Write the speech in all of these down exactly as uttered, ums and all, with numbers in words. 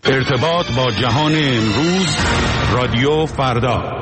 ارتباط با جهان امروز، رادیو فردا.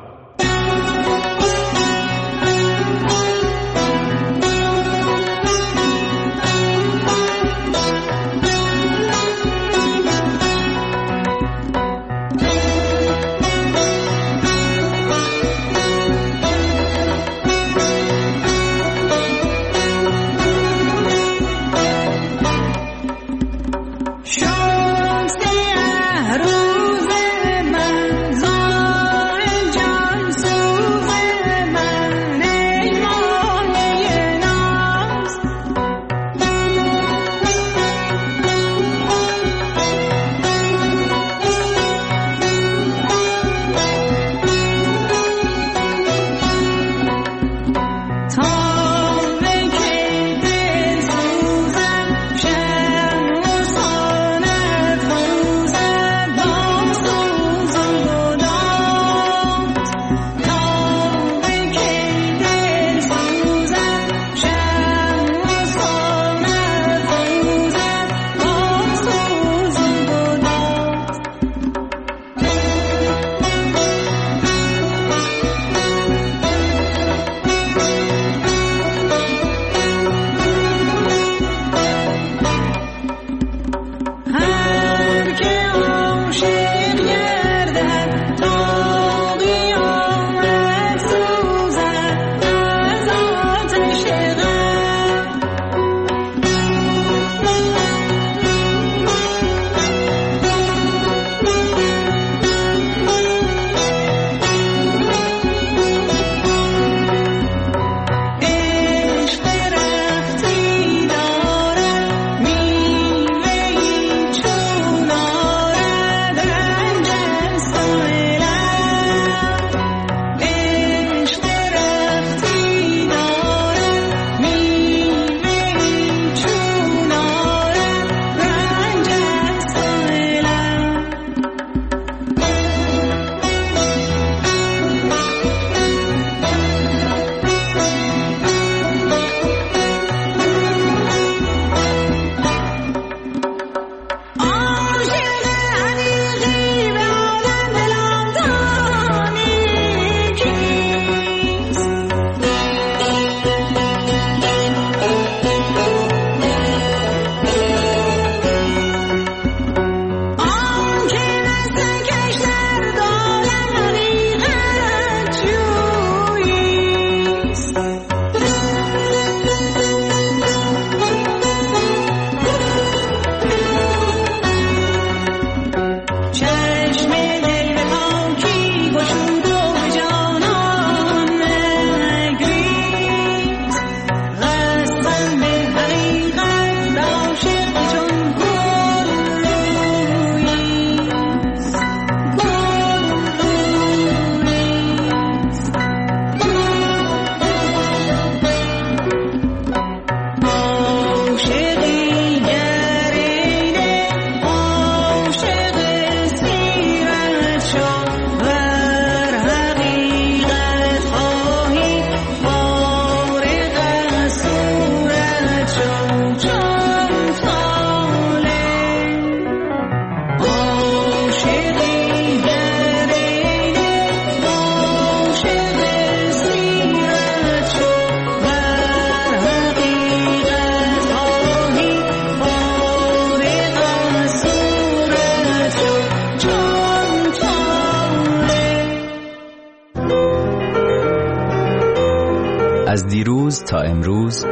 از دیروز تا امروز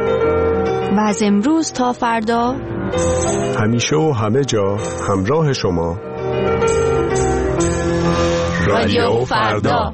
و از امروز تا فردا، همیشه و همه جا همراه شما، رادیو فردا.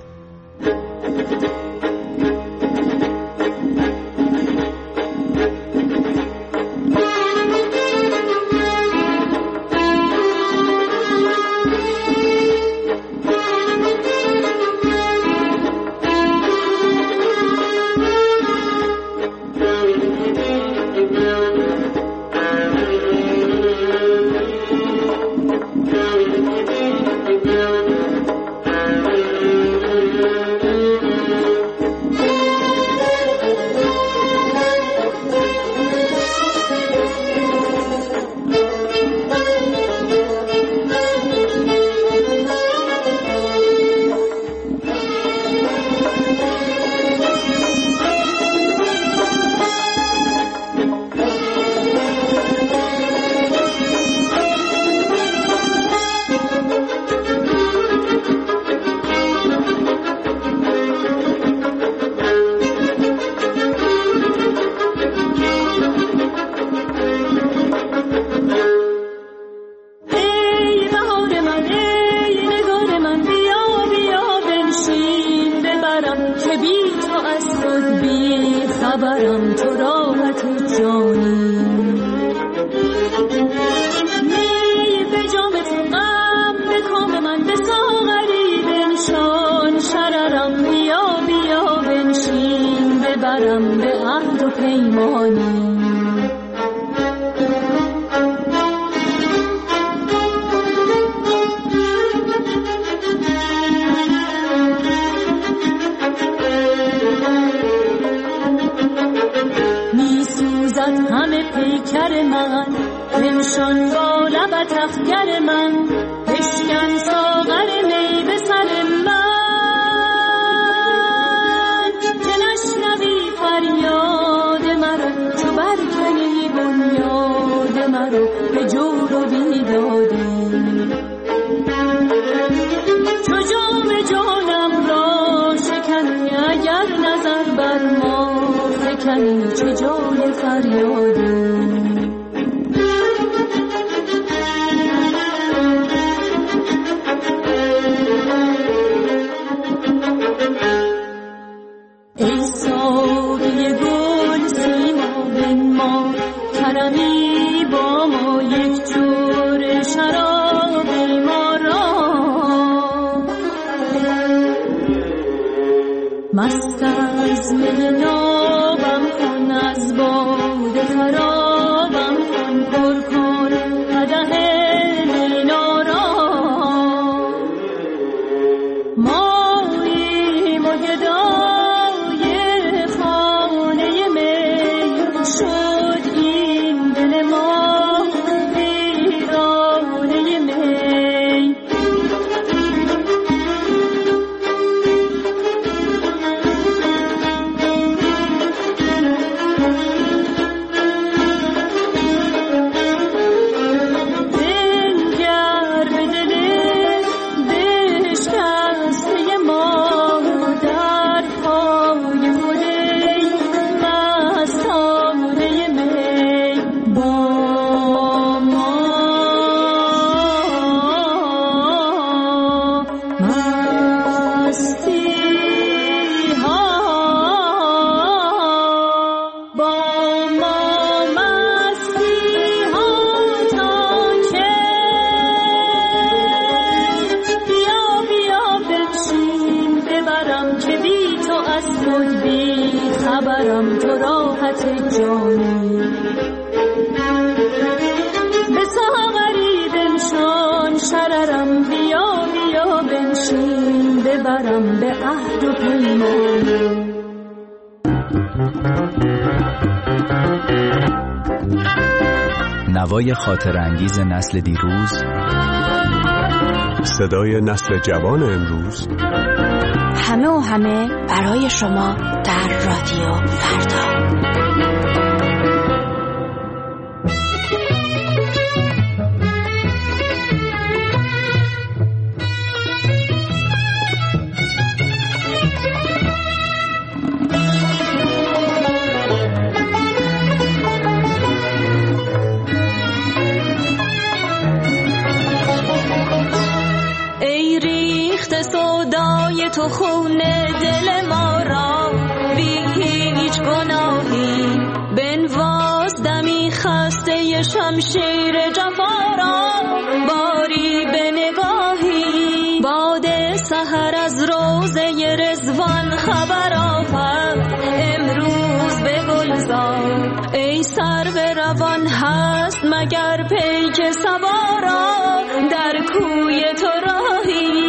خبرم تو راحت جانی. می به جام تو غم به کام من به ساغری بنشان، شررم بیا بیا بنشین ببرم به عهد و پیمانی. همه پیکر من بنشان با لبت افگر من، بشکن ساغر می به سر من که نشنوی فریاد مرا، چو برکنی بنیاد مرا به جور و بیدادی. چو جام جانم را شکنی اگر نظر بر ما فکنی، چه جای فریادی. ای ساقی گل سیما بنما، کرمی با ما یک جور شرابی ما را. مست از می نابم کن، از باده خرابم کن، پر کن قدح مینا را. ماییم و گدای خانه می، شد این دل ما ویرانه می. خبرم تو راحت جانی. به ساغری بنشان، شررم بیا بیا بنشین ببرم به عهد و پیمانی. نوای خاطر انگیز نسل دیروز، صدای نسل جوان امروز، همه و همه برای شما در رادیو فردا. ای ریخت سودای تو خون دل ما را، بی هیچ گناهی بنواز دمی خسته شمشیر جفا را. باری به نگاهی باد سحر از روضه رضوان خبر آورد امروز به گلزار. ای سرو روان هست مگر پیک سوارا، در کوی تو راهی.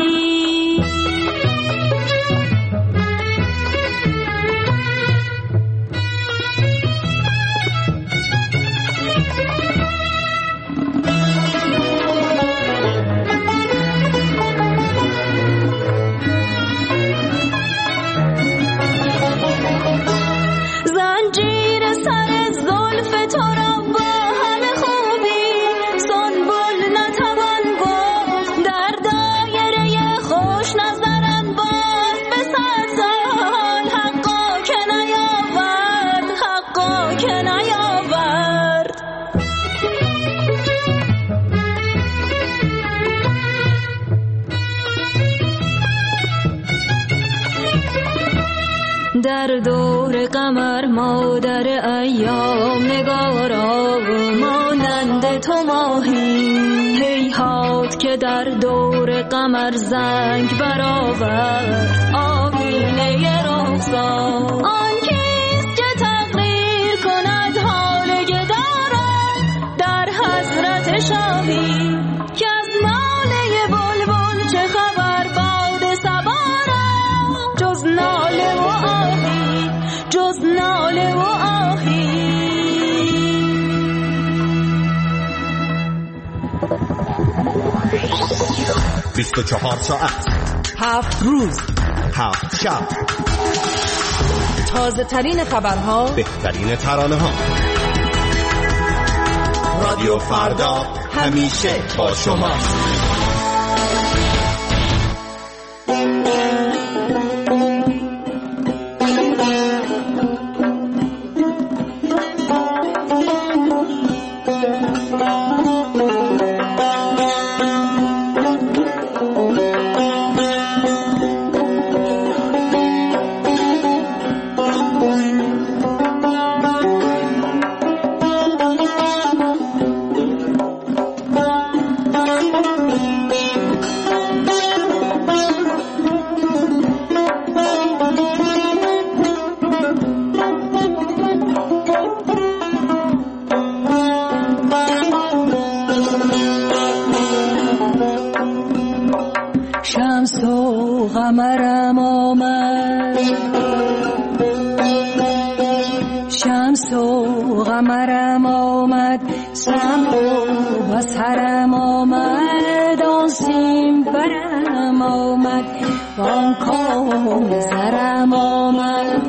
زنجیر سر زلف تو را با همه خوبی، سنبل نتوان گفت در دایره خوش نظرن باز به صد سال. حقا که نیاورد، حقا که نیاورد. در دور دور قمر مادر ایام نگارا مانند تو ماهی هیهات که در دور قمر زنگ برآورد آینه رخسار. آن کیست که تقدیر کند حال گدارم در حضرت شاهی که از ناله بلبل چه خبر باد صبارم جز ناله و آهی جز ناله و آهی. بیست و چهار ساعت، هفت روز، هفت شب، تازه ترین خبرها، بهترین ترانه ها. رادیو فردا همیشه با شماست. شمس و قمرم آمد شمس و قمرم آمد سمع و بصرم آمد آن سیم برم آمد وان کام زرم آمد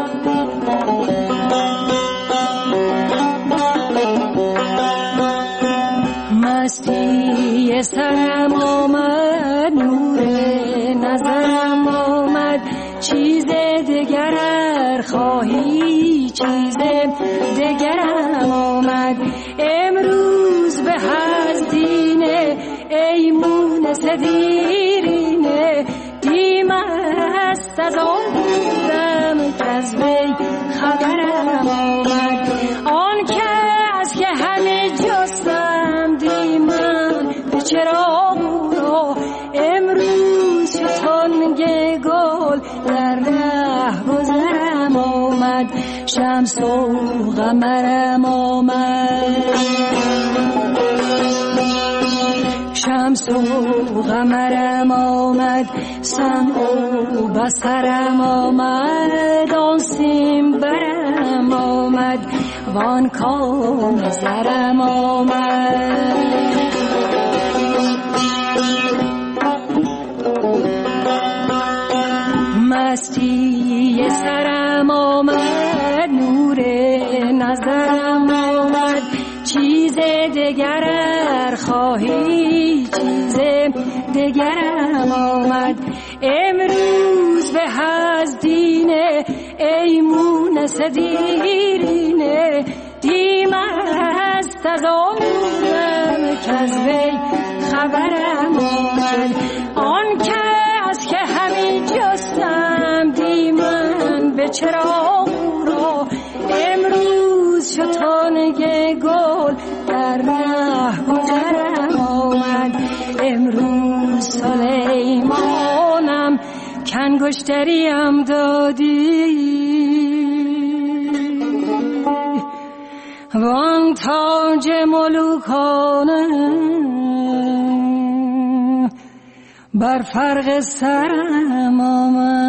مستی سرم آمد نور نظرم آمد چیز دگر ار خواهی چیز دگرم آمد امروز به از دینه ای مونس دیرینه دیم است از آن بودم که از وی خبرم آمد آن کس که همه جستم دیمم به چراغ رو امروز شتنگ گل در ره گذرم آمد شمس و قمرم آمد شمس و قمرم آمد سمع و بصرم آمد آن سیم برم آمد وان کام زرم آمد مستی سرم آمد نور نظرم آمد چیز دگر ار خواهی چیز دگرم آمد امروز به از دینه ای مونس دیرینه دیم است از آمودم که از وی خبرم آمد آن کس که همی جستم دیمم به چراغ رو امروز شتنگ گل در ره گذرم آمد امروز سلیمانم کنگشتریم دادی وان تاج ملوکانه بر فرق سرم آمد